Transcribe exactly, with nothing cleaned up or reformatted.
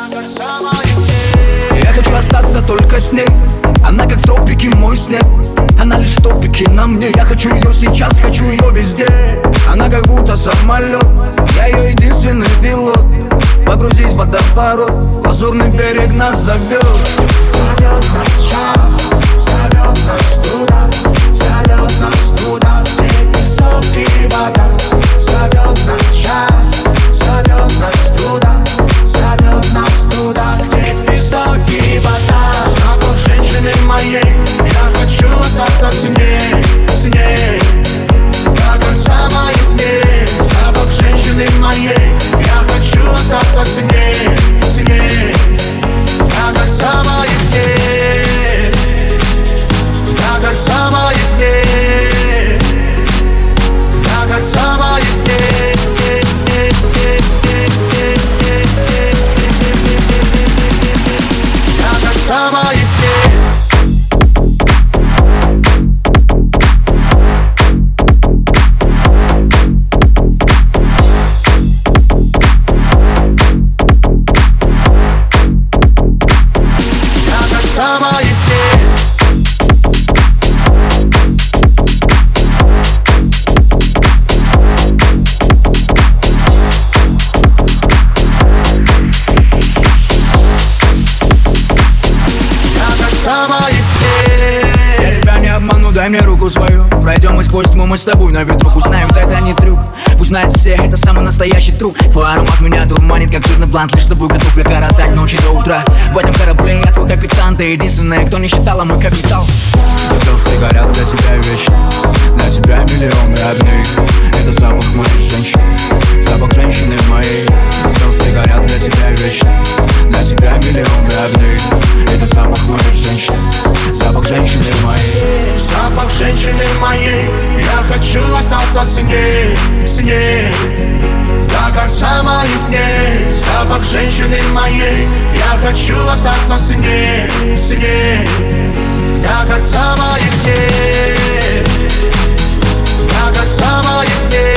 Я хочу остаться только с ней. Она как в тропике мой снег. Она лишь в топике на мне. Я хочу ее сейчас, хочу ее везде. Она как будто самолет. Я ее единственный пилот. Погрузись в водоворот, лазурный берег нас зовет. Зовет нас шаг, зовет нас туда, зовет нас туда, где песок и вода. Зовет нас шаг, зовет нас туда, зовет нас туда, где песок и вода. Запах женщины моей, я хочу остаться с ней, с ней до конца моих дней. Запах женщины моей, я хочу остаться с ней, с ней до конца моих дней, до конца моих дней, до конца моих дней, до конца моих дней. Я тебя не обману, дай мне руку свою. Пройдем и сквозь тьму мы с тобой на ветру. Пусть знаем, что это не трюк, пусть знают все, это самый настоящий труд. Твой аромат меня дурманит, как жирный блант. Лишь с тобой готов я коротать ночи до утра. В этом корабле я твой капитан. Ты единственная, кто не считала мой капитал. Звезды горят для тебя вечно, для тебя миллионы огней. Это запах моей женщины, запах женщины моей. Звезды горят для тебя вечно, для тебя миллионы огней. Это запах моей женщины, запах женщины моей. Запах женщины моей, я хочу остаться с ней, с ней до конца моих дней. Запах женщины моей, я хочу остаться с ней, с ней до конца моих дней, до конца моих дней.